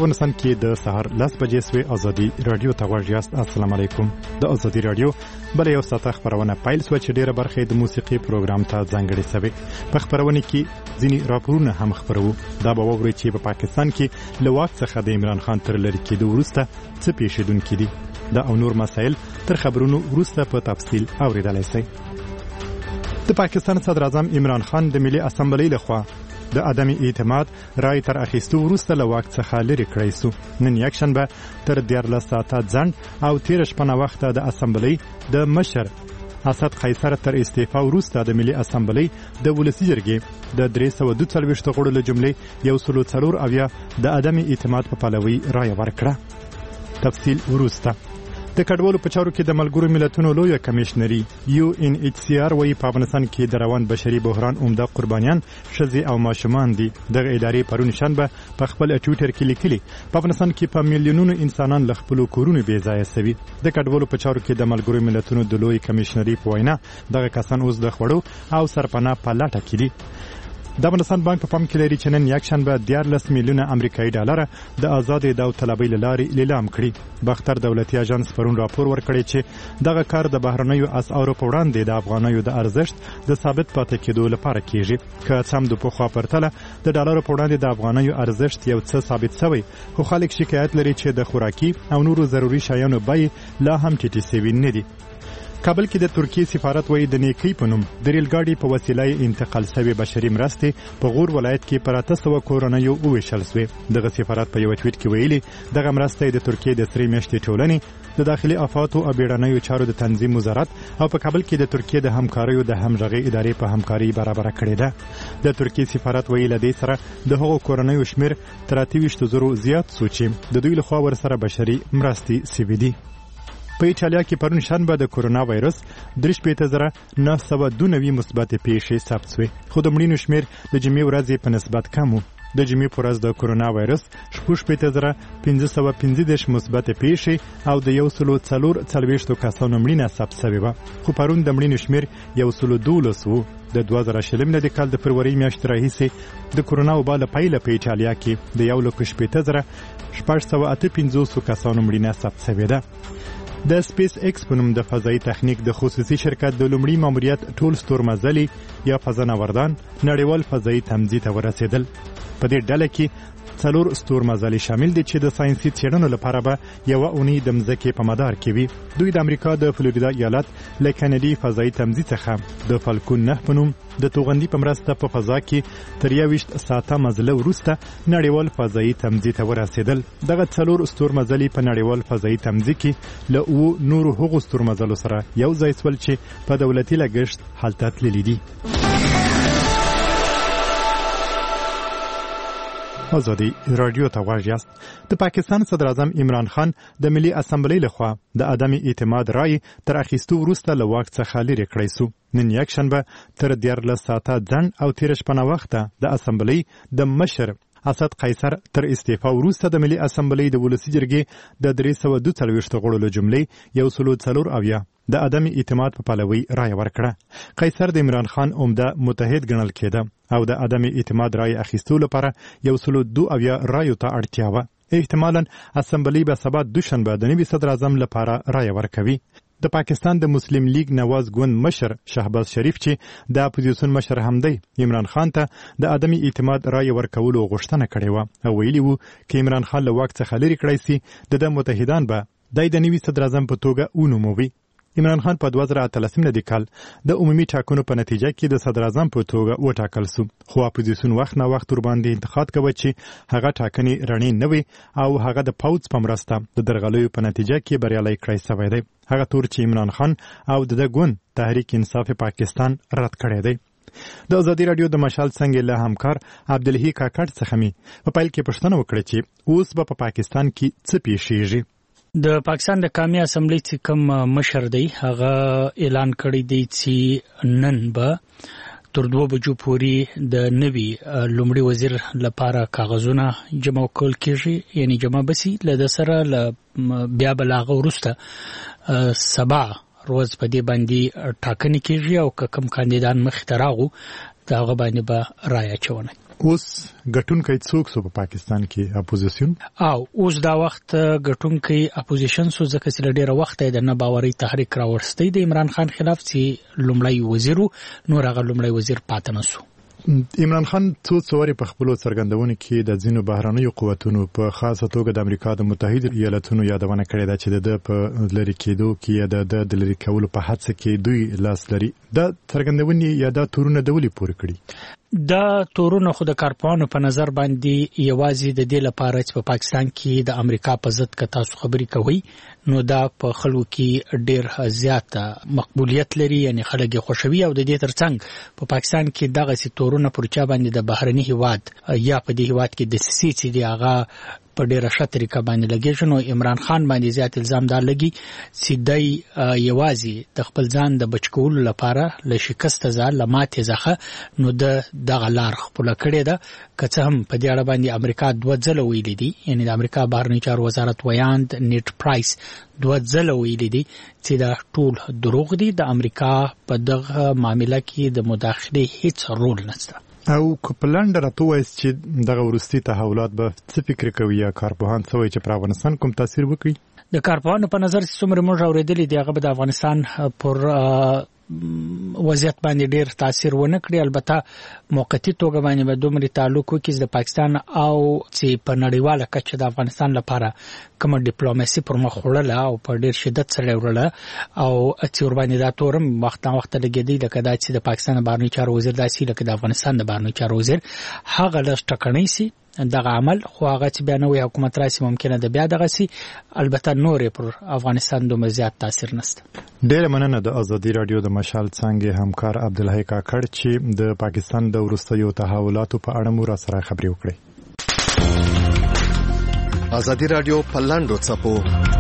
افغانستان کې د سهار 10 بجې سوي ازادي رادیو ته غوږ یاست. السلام علیکم. د ازادي رادیو بل یو ساعته خبرونه پیل سو چې ډیره برخه د موسیقي پروګرام ته ځانګړې سوي. په خبرونه کې ځینی راپورونه هم خبرو. دا به وګورئ چې په پاکستان کې له واک څخه د عمران خان تر لری کېدو وروسته څه پیښیدونکي دي. دا او نور مسایل تر خبرونو وروسته په تفصیل اوریدلای شئ. د پاکستان صدر اعظم عمران خان د ملي اسمبلی لخوا د عدم اعتماد رای تر اخیستو وروسته له واک څخه لرې کړی سو. نن یکشنبه تر 14 ساعته ځنډ او 13 شپه وخت د اسمبلی د مشر اسد قیصر تر استعفا وروسته د ملي اسمبلی د ولسی جرګې د 342 غړو له جملې 104 د عدم اعتماد په پلوي رای ورکړه. تفصیل وروسته. د کډوالو په چارو کې د ملګرو ملتونو لوی کمشنري UNHCR وایي په افغانستان کې د روان بشري بحران عمده قربانیان ښځې او ماشومان دي. دغه ادارې پرون شنبه په خپل ټویټر کې لیکلي په افغانستان کې په میلیونونو انسانان له خپل کورونو بې ځایه شوي. د کډوالو په چارو کې د ملګرو ملتونو د لوی کمشنري په وینا دغه کسان اوس د خوړو او سرپناه په لټه کې دي. د افغانستان بانک په پام کې لري چې نن یکشنبه 14 میلیونه امریکایي ډالر د آزاد داوطلبۍ لارې لیلام کړي. بختر دولتي اژانس پرون راپور ورکړی چې دغه کار د بهرنیو اسعارو په وړاندې د افغانیو د ارزښت د ثابت پاتې کېدو لپاره کیږي. که څه هم د پخوا پرتله د ډالرو په وړاندې د افغانیو ارزښت یو څه ثابت شوی، خو خلک شکایت لري چې د خوراکي او نورو ضروري شیانو بیې لا هم ټیټې شوي نه دي. کابل کې د ترکیې سفارت وایي د نیکی په نوم د ریل ګاډي په وسیله انتقال شوی بشري مرستې په غور ولایت کې پر 800 کورنیو وویشل شوې. دغه سفارت په یو ټویټ کې ویلي دغه مرستې د ترکیې د سری میاشتې ټولنې د داخلي افاتو او بیړنیو چارو د تنظیم وزارت او په کابل کې د ترکیې د همکاریو د همغږي ادارې په همکاري برابر کړې ده. د ترکیې سفارت ویلي لدې سره د هغو کورنیو شمیر تر 28,000 زیات سوچي د دوی لخوا ورسره بشري مرستې سوي دي. په ایټالیا کې پرون شنبه د کورونا وایرس 3,992 مثبت پیښې ثبت شوې، خو د مړینو شمیر د جمعې ورځې په نسبت کم و. د جمعې په ورځ د کورونا وایرس 5,515 مثبت پیښې او د 140 کسانو مړینه ثبت شوې وه، خو پرون د مړینو شمیر 112 و. د 2020 کال د فروری میاشتې راهیسې د کورونا وبا له پیله په ایټالیا کې د 1,858 کسانو مړینه ثبت شوې ده. د سپیس ایکس په نوم د فضایي تخنیک د خصوصي شرکت د لومړي ماموریت ټول ستورمزلي یا فضانوردان نړیوال فضایي تمځي ته ورسېدل. په دې ډله کې 4 ستورمزلي شامل دي چې د ساينسي څېړنو لپاره به یوه اونۍ د مځکې په مدار کې وي. دوی د امریکا د فلوریدا ایالت له کینیډي فضایي تمځي څخه د فالکون 9 په نوم د توغندي په مرسته په فضا کې تر 21 ساعته مزله وروسته نړیوال فضایي تمځي ته ورسېدل. دغه 4 ستورمزلي په نړیوال فضایي تمځي کې له نورو هغو ستورمزلو سره یو ځای شول چې په دولتي لګښت هلته تللي دي. ازادي رادیو ته غوږ یاست. د پاکستان صدر اعظم عمران خان د ملي اسمبلی لخوا د عدم اعتماد رای تر اخیستو وروسته له واک څخه لرې کړی سو. نن یکشنبه تر 14 ساعته ځنډ او 13 شپه وخت د اسمبلی د مشر اسد قیصر تر استعفا وروسته د ملي اسمبلی د ولسی جرګې د 342 غړو له جملې 104 د عدم اعتماد په پلوي رای ورکړه. قیصر د عمران خان عمده متحد ګڼل کېده او د عدم اعتماد رای اخیستو لپاره 102 رایو ته اړتیا وه. احتمالاً اسمبلی به سبا دوشنبه د نوي صدر اعظم لپاره رای ورکوي. د پاکستان د مسلم لیگ نواز ګوند مشر شهباز شریف چې د اپوزیسیون مشر هم دی عمران خان ته د عدم اعتماد رای ورکولو غوښتنه کړې وه او ویلي وو چې عمران خان له واک څخه لرې کړی سي د متحدان به د نوي صدر اعظم په توګه ونوموي. عمران خان په 2013 کال د عمومي ټاکنو په نتیجه کې د صدر اعظم په توګه وټاکل سو، خو اپوزیسیون وخت نه وخت ورباندې انتقاد کوي چې هغه ټاکنې رڼې نه وي او هغه د پوځ په مرسته د درغلیو په نتیجه کې بریالي کړی شوی دی. هغه تور چې عمران خان او د ګوند تحریک انصاف پاکستان رد کړی دی. د ازادي رادیو د مشال څنګه له همکار عبدالهی کاکړ څخه می په پیل کې پوښتنه وکړه چې اوس په پاکستان کې څه پیښیږي. د پاکستان د قومي اسمبلی چې کوم مشر دی هغه اعلان کړی دی چې نن به تر 2 بجو پورې د نوي لومړي وزیر لپاره کاغذونه جمع کول کېږي، یعنی جمع بسی له سره بیا بلاغه ورسته سبا روز په دې باندې ټاکنې کېږي او کوم کاندیدان مخ ته راغو دا غو باندې به رای اچونه. اوس ګټونکي څوک سو په پاکستان کې اپوزیشن او اوس دا وخت ګټونکي اپوزیشن سو ځکه چې ډیره وخت د نه باوري تحریک راوړستې د عمران خان خلاف چې لومړی وزیر نور هغه لومړی وزیر پاتې نسو. عمران خان څو څوري په خپل څرګندونه کې د ځینو بهرانیو قوتونو په خاصه توګه د امریکا د متحده ایالاتونو یادونه کړې ده چې د په لری کېدو کې د لری کولو په هڅه کې دوی لاس لري. د څرګندونې یا د تورونه د ولي پوره کړی دا تورونه خو د کارپوهانو په نظر باندې یوازې د دې لپاره چې په پاکستان کې د امریکا په ضد که تاسو خبري کوي نو دا په خلکو کې ډیر زیات مقبولیت لري، یعنی خلک خوشوي او د دې ترڅنګ په پاکستان کې دغه تورونه پر چا باندې د بهرني هیواد یا په دې هیواد کې د سیسي دی هغه په ډیره ښه طریقه باندې لګیږي. نو عمران خان باندې زیات الزام دار لګي چې دای یوازې د خپل ځان د بچکولو لپاره له شکست ځان لماتې ځخه نو د دغه لار خپل کړی ده. که څه هم په دې اړه باندې امریکا دوه ځله ویلي دي، یعنی د امریکا بهرنی چارو وزارت ویاند نیټ پرایس دوه ځله ویلي دي چې دا ټول دروغ دي، د امریکا په دغه معاملې کې د مداخله هیڅ رول نشته. او کوپلند راته وایي چې دغه ورستي تحولات به څه فکر کوي یا کارپوهان څه وایي چې پر افغانستان کوم تاثیر وکړي؟ د کارپوهانو په نظر چې څومره موږ اوریدلي دي هغه به د افغانستان پر وضعیت باندې ډیر تاثیر ونه کړی. البته موقتی توګه باندې به دومره تعلق وکړي د پاکستان او چې په نړیواله کچه د افغانستان لپاره کوم ډیپلوماسي پر مخ وړله او په ډیر شدت سره وړله او چې ور باندې دا تورم وخت لګیدي لکه دا چې د پاکستان بهرنی چارو وزیر داسې لکه د افغانستان د بهرنی چارو وزیر هغه لږ ټکنۍ سي دغه عمل خو هغه چې بیا نوې حکومت راسي ممکنه ده بیا دغه سي، البته نورې پر افغانستان دومره زیات تاثیر نشته. ډېر مننه د ازادي رادیو د مشال څنګه همکار عبدالحی کاکړ چې د پاکستان د وروستیو تحولاتو په اړه مو را سره خبرې وکړې. ازادي رادیو په لاندو څپو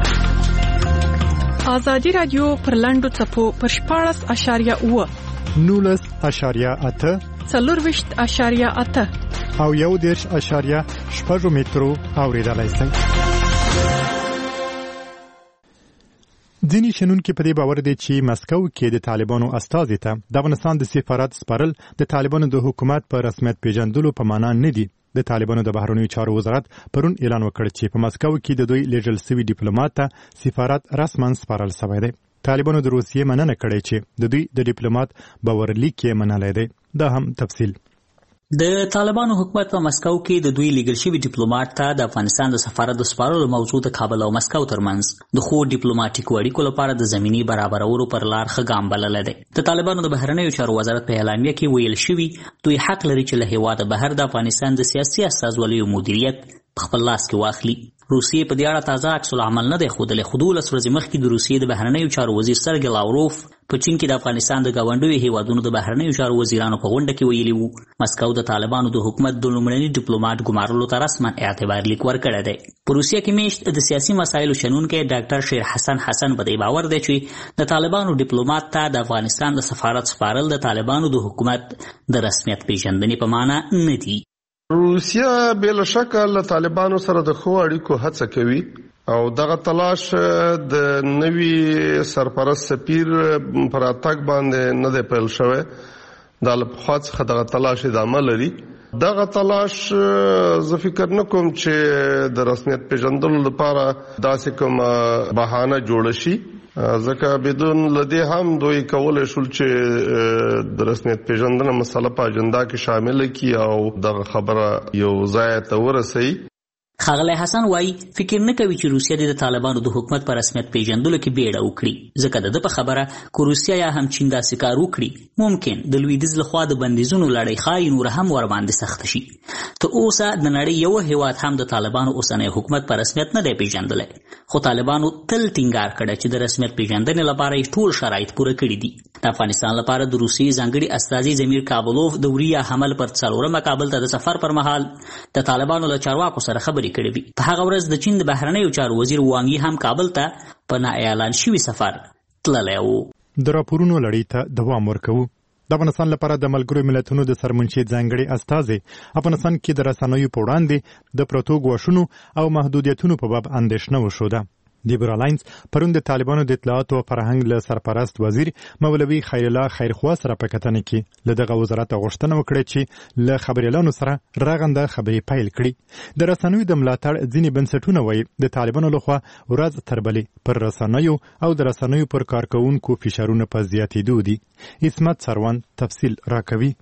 ازادي رادیو پر لاندو څپو پر 14.8 19.8 4.8 او 1.6 مترو اوریدلای شئ. ځینې شنونکي په دې باور دي چې مسکو کې د طالبانو استازي ته د افغانستان د سفارت سپارل د طالبانو د حکومت په رسمیت پیژندلو په معنا نه دي. د طالبانو د بهرنیو چارو وزارت پرون اعلان وکړ چې په مسکو کې د دوی لیږل شوي ډیپلوماټ ته سفارت رسما سپارل شوی دی. طالبانو د روسیې مننه کړې چې د دوی د ډیپلوماټ باورلیک یې منلی دی. دا هم تفصیل. د طالبانو حکومت په مسکو کې د دوی لیږل شوي ډیپلوماټ ته د افغانستان د سفارت د سپارلو موضوع د کابل او مسکو ترمنځ د ښو ډیپلوماټیکو اړیکو لپاره د زمینی برابرولو پر لار ښه ګام بللی دی. د طالبانو د بهرنیو چارو وزارت په اعلامیه کې ویل شوي دوی حق لري چې له هیواده بهر د افغانستان د سیاسي استازولیو مدیریت په خپل لاس کې واخلي. روسیې په دې اړه تازه عکس العمل نه دی ښودلی، خو 12 ورځې مخکې د روسیې د بهرنیو چارو وزیر سرګی لاوروف په چین کې د افغانستان د ګاونډیو هیوادونو د بهرنیو چارو وزیرانو په غونډه کې ویلي وو مسکو د طالبانو د حکومت د لومړني ډیپلوماټ ګمارلو ته رسما اعتبار لیک ورکړی دی. په روسیه کې میشت د سیاسي مسایلو شنونکی ډاکټر شیر حسن په دې باور دی چې د طالبانو ډیپلوماټ ته د افغانستان د سفارت سپارل د طالبانو د حکومت د رسمیت پیژندنې په معنا نه دي. روسیه بلا شک له طالبانو سره د ښو اړیکو هڅه کوي او دغه تلاش د نوي سرپرست سفیر پر اتاک باندې نه دی پیل شوی. د لپخوا څخه دغه تلاش ادامه لري. دغه تلاش زه فکر نه کوم چې د رسمیت پیژندلو لپاره داسې کوم بهانه جوړ شي، ځکه بدون لدی هم دوی کولای شول چې د رسمیت پیژندنې مسله په اجنډا کې شامل کړي او دغه خبره یو ځای ته ورسوي. ښاغلی حسن وایي فکر نه کوي چې روسیه د طالبانو د حکومت په رسمیت پیژندلو کې بیړه وکړي، ځکه د ده په خبره که روسیه یا هم چین داسې کار وکړي ممکن د لویدیځ لخوا د بندیزونو لړۍ ښایي نوره هم ورباندې سخته شي. تر اوسه د نړۍ یو هیواد هم د طالبانو اوسنی حکومت په رسمیت نه دی پیژندلی، خو طالبانو تل ټینګار کړی چې د رسمیت پیژندنې لپاره یې ټول شرایط پوره کړي دي. د افغانستان لپاره د روسیې ځانګړي استازي زمیر کابلوف د وریا حمل پر 4 کابل ته د سفر پر مهال د طالبانو له چارواکو سره خبرې کړې وي. په هغه ورځ د چین د بهرنیو چارو وزیر وانګ یي هم کابل ته په نا اعلان شوي سفر تللی و. د راپورونو لړۍ ته دوام ورکوو. د افغانستان لپاره د ملګرو ملتونو د سرمنشي ځانګړي استازي افغانستان کې د رسنیو په وړاندې د پروتو ګواښونو او محدودیتونو په باب اندېښنه وښوده. دیبورا لاینز پرون د طالبانو د اطلاعات او فرهنګ له سرپرست وزیر مولوي خیر الله خیرخوا سره په کتنه کې له دغه وزارت غوښتنه وکړه چې له خبريالانو سره رغنده خبري پیل کړي. د رسنیو د ملاتړ ځینې بنسټونه وایي د طالبانو لخوا ورځ تر بلې پر رسنیو او د رسنیو پر کارکونکو فشارونه په زیاتېدو دي. اسمت سروان تفصیل راکوي.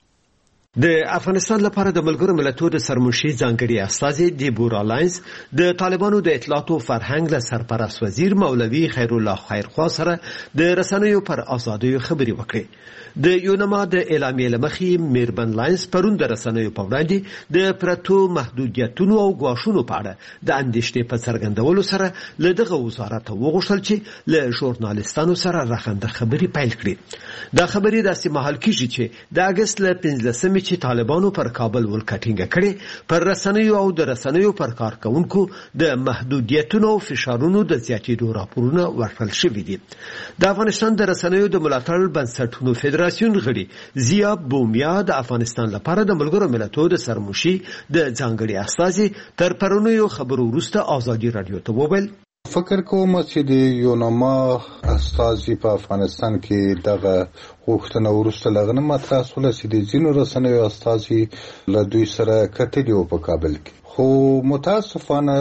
د افغانستان لپاره د ملګرو ملتونو د سرمنشي ځانګړي استازي دیبورا لاینز د طالبانو د اطلاعات او فرهنګ له سرپرست وزیر مولوي خیر الله خیرخوا سره د رسنیو پر ازادۍ خبري وکړي. د یونما د اعلامیې لمخې میربن لاینز پرون د رسنیو په وړاندې د پرتو محدودیتونو او ګواښونو په اړه د اندېښنې په څرګندولو سره له دغه وزارت وغوښتل چې له ژورنالیستانو سره رغنده خبري پیل کړي. دا خبري داسې مهال کېږي چې د اګست له 15 چې طالبانو پر کابل ولکټینګ کړي پر رسنیو او د رسنیو پر کارکونکو د محدودیتونو او فشارونو د زیاتېدو راپورونه ورکړل شوي دي. د افغانستان د رسنیو د ملاتړ بنسټونو فدراسیون غړي زیا بومیا د افغانستان لپاره د ملګرو ملتونو د سرمنشي د ځانګړي استازي تر پرونیو خبرو وروسته ازادي رادیو ته وویل فکر کوم چې د یونما استازي په افغانستان کې دغه غوښتنه ورسته لغنه مطرح شوه چې د ځینو رسنیو استازي له دوی سره کتلي او په کابل کې خو متاسفانه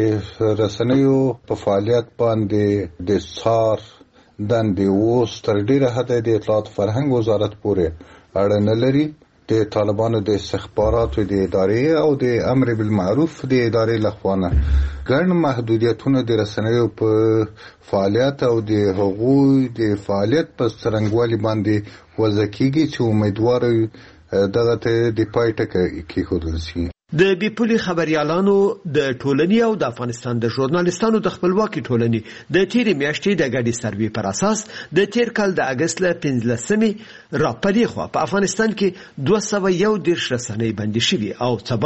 د رسنیو په فعالیت باندې د څار دندې اوس تر ډیره حده د اطلاعات فرهنګ وزارت پورې اړه نه لري. د طالبانو د استخباراتو د ادارې او د امر بالمعروف د ادارې لخوا ګڼ محدودیتونه د رسنیو په فعالیت او د حقوقي د فعالیت په څرنګوالي باندې وضع کیږي چې امیدوار دغه ته د پای ټکی کېښودل شي. د بیپولي خبريالانو د ټولنې او د افغانستان د ژورنالیستانو د خپلواکي ټولنې د تیرې میاشتې د ګډي سروې پر اساس د تیر کال د اګست له 15 راپورې خو په افغانستان کې 201 رسنۍ بندي شوي او څه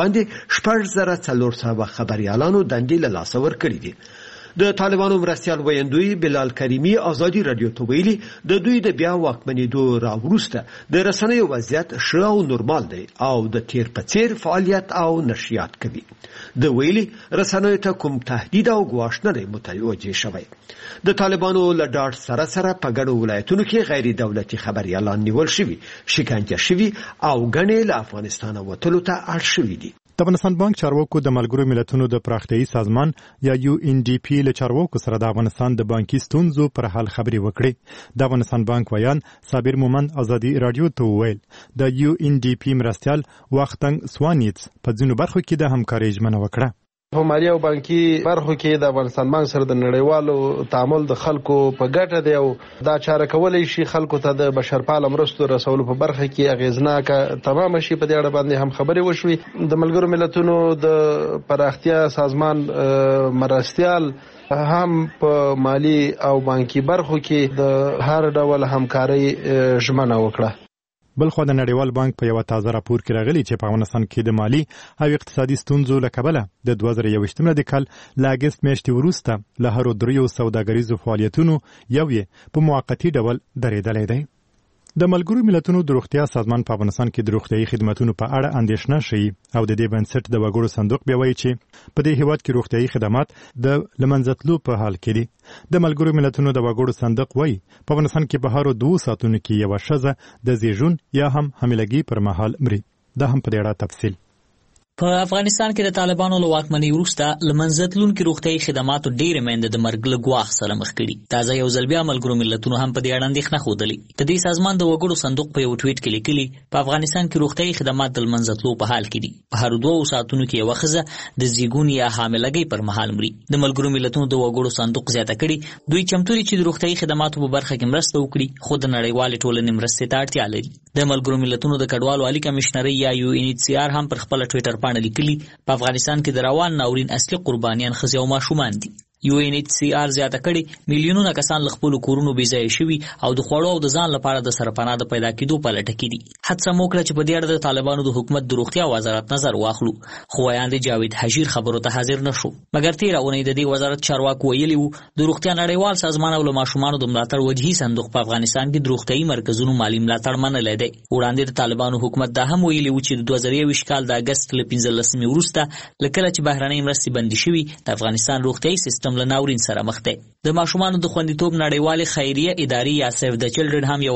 باندې 1400 خبريالانو دندې له لاسه ورکړي دي. د طالبانو مرستيال ویندوی بلال کریمی ازادي رادیو ته ویلي د دوی د بیا واکمنېدو راوروسته د رسنیو وضعیت ښه او نورمال دی او د تیر په څیر فعالیت او نشریات کوي. د ویلي رسنیو ته کوم تهدید او ګواښ نه دی متوجه شوی. د طالبانو له ډاډ سره سره په ګڼو ولایتونو کې غیر دولتي خبريالان نیول شوي، شکنجه شوي او ګڼې له افغانستان وتلو ته اړ شوي دي. د افغانستان بانک چارواکو د ملګرو ملتونو د پراختیایي سازمان یا UNDP له چارواکو سره د افغانستان د بانکي ستونزو پر حل خبري وکړي. د افغانستان بانک ویان صابر مومند ازادي رادیو ته وویل د UNDP مرستيال وختنګ سوانیتس په ځینو برخو کې د همکارۍ ژمنه وکړه. په مالي او بانکي برخو کې د افغانستان بانک سره د نړیوالو تعامل د خلکو په ګټه دی او دا چاره کولای شي خلکو ته د بشرپاله مرستو رسولو په برخه کې اغیزناکه تمام شي. په دې اړه باندې هم خبرې وشوي. د ملګرو ملتونو د پراختیا سازمان مرستيال هم په مالي او بانکي برخو کې د هر ډول همکارۍ ژمنه وکړه. بلخو د نړیوال بانک په یو تازه راپور کې راغلي چې په افغانستان کې د مالی او اقتصادي ستونزو له کبله د 2021 کال له اګست میاشتې وروسته له هرو دریو سوداګریزو فعالیتونو یو یې په موقتی ډول درېدلی دی. د ملګرو ملتونو د روغتیا سازمان په افغانستان کې د روغتیايي خدماتو په اړه اندېښنه شي او د دې بنسټ د وګړو صندوق بیا وایي چې په دې هیواد کې روغتیايي خدمات د لمنځتلو په حال کې دي. د ملګرو ملتونو د وګړو صندوق وایي په افغانستان کې په هر 2 ساعتونو کې یو ښځه د زیږون یا هم حاملګي پر مهال مري. دا هم په دې اړه تفصیل. په افغانستان کې د طالبانو له واکمنۍ وروسته له منځتلونکو روغتیايي خدماتو ډېرې میندې د مرګ له ګواښ سره مخ کړي. تازه یو ځل بیا ملګرو ملتونو هم په دې اړه اندېښنه ښودلې. د دې سازمان د وګړو صندوق په یو ټویټ کې لیکلي په افغانستان کې روغتیايي خدمات د منځتلو په حال کې دي. په هر 2 ساعتونو کې یو ښځه د زیږون یا حاملګۍ پر مهال مري. د ملګرو ملتونو د وګړو صندوق زیاته کړي دوی چمتو دي چې د روغتیايي خدماتو په برخه کې مرسته وکړي، خو د نړیوال ټولنې مرستې ته اړتیا لري. د ملګرو ملتونو د کډوالو عالی کمشنري یا UNHCR هم پر خپل ټویټر باندې لیکلي په افغانستان کې د روان ناورین اصلي قربانیان ښځې او ماشومان دي. UNHCR زیاته کړي میلیونونه کسان له خپل کورونو بې ځایه شوي او د خوړو او د ځان لپاره د سرپناه د پیدا کېدو په لټه کې دي. هڅه مو وکړه چې په دې اړه د طالبانو د حکومت د روغتیا وزارت نظر واخلو، خو ویاند جاوید حجیر خبرو ته حاضر نشو. مګر تېره اونۍ د دې وزارت چارواکو ویلي وو د روغتیا نړیوال سازمان او له ماشومانو د ملاتړ وجهي صندوق په افغانستان کې د روغتیايي مرکزونو مالي ملاتړ منلی دی. وړاندې د طالبانو حکومت دا هم ویلي وو چې د 2021 کال د اګست له 15 وروسته له کله چې بهرنۍ مرستې بندي شوي د افغانستان روغتیايي سیستم هم له ناورین سره مخ دی. د ماشومانو د خوندیتوب نړیوالې خیریه ادارې یا سیف د چلډرن هم یو